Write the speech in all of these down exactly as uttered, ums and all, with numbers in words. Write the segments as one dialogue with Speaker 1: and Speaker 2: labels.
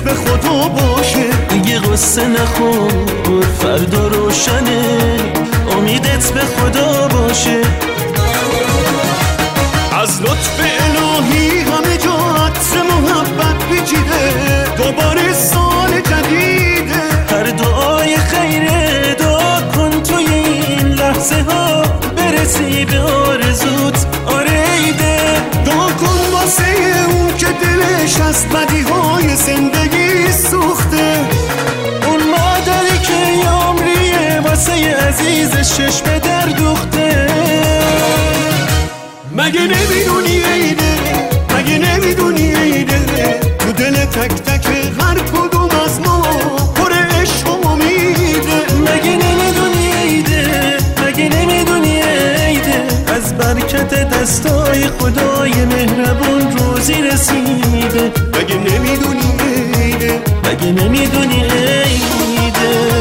Speaker 1: به خدا باشه.
Speaker 2: دیگه قصه نخور فردا روشنه، امیدت به خدا باشه.
Speaker 1: از لطف الهی همه جا عطر محبت پیچیده، دوباره سال جدیده.
Speaker 2: هر دعای خیره دعا کن توی این لحظه ها برسی به آرزوت. آره ایده
Speaker 1: دعا کن واسه اون که دلش از بدیهای زندگی سوخته،
Speaker 2: اون مادری که یه عمریه واسه عزیزش چشم در دوخته.
Speaker 1: مگه نمیدونی عیده، مگه نمیدونی عیده، تو دل تک تک هر کدوم از ما پر عشق و امیده.
Speaker 2: مگه نمیدونی عیده، مگه نمیدونی عیده، از برکت دستای خدای مهربون روزی رسیده.
Speaker 1: مگه نمیدونی عیده،
Speaker 2: مگه نمیدونی عیده.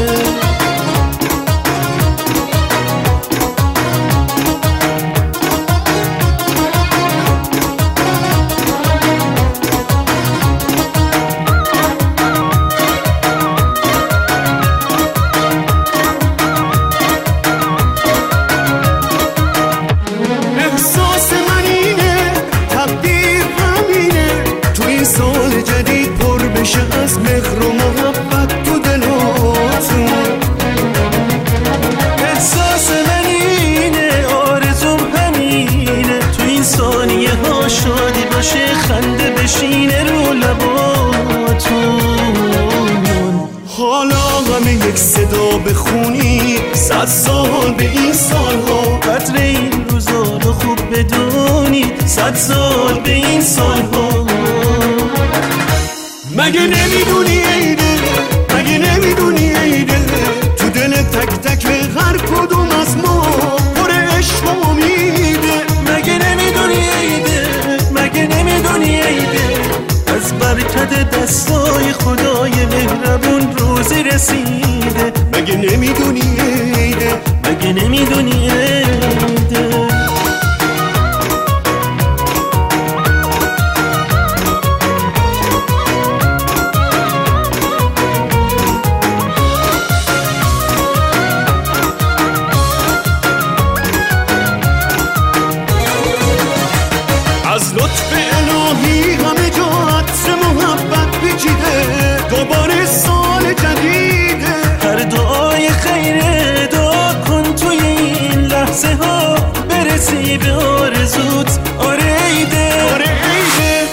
Speaker 1: از مهر و محبت تو دلاتون.
Speaker 2: احساس من اینه، آرزوم همینه، تو این ثانیه ها شادی باشه، خنده بشینه رو لباتون.
Speaker 1: حالا همه یک صدا بخونی، صد سال به این سالها،
Speaker 2: قدر این روزا رو خوب بدونید، صد سال به این سالها.
Speaker 1: مگه نمیدونی عیده، مگه نمیدونی عیده، تو دل تک تک هر کدوم از ما پر عشق و امیده.
Speaker 2: مگه نمیدونی عیده، مگه نمیدونی عیده، از برکت دستای خدای مهربون روزی رسیده.
Speaker 1: مگه نمیدونی عیده،
Speaker 2: مگه نمیدونی عیده.
Speaker 1: از لطف الهی همه جا عطر محبت پیچیده، دوباره سال جدیده.
Speaker 2: هر دعای خیره دعا کن توی این لحظه ها برسی به آرزوت. آره ایده،
Speaker 1: آره عیده.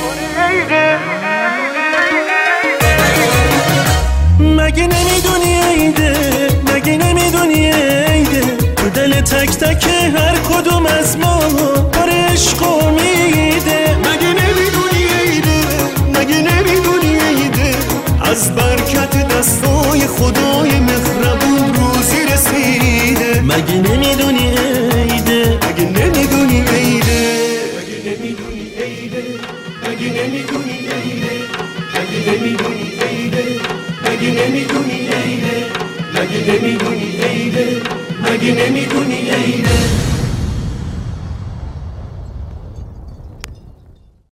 Speaker 2: مگه نمیدونی عیده، مگه نمیدونی عیده، تو دل تک تک هر کدوم از ما پر عشق و امیده.
Speaker 1: مگه نمیدونی عیده، مگه نمیدونی عیده، از برکت دستای خدای مهربون روزی رسیده.
Speaker 2: مگه نمیدونی عیده،
Speaker 1: مگه نمیدونی عیده، مگه نمیدونی عیده، مگه نمیدونی عیده، مگه نمیدونی عیده، مگه نمیدونی عیده، مگه نمیدونی عیده، مگه نمیدونی عیده.